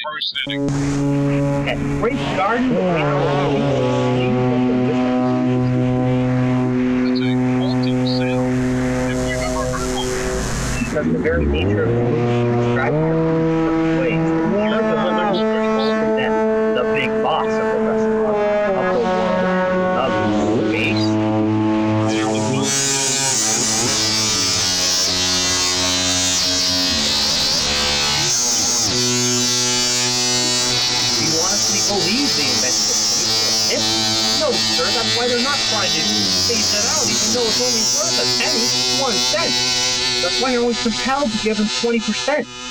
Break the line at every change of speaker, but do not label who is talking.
first inning.
At Great Garden, the winner
That's a haunting sound, if we've ever heard one.
because the very nature of the movie describes our perfect ways. The hero delivers ultimate, the big boss of the restaurant, of the world, of space.
There we go.
Do you honestly believe they invented the penny? No, sir, that's why they're not trying to phase it out, even though it's only worth a penny, 1 cent. That's why you're always compelled to give them 20%.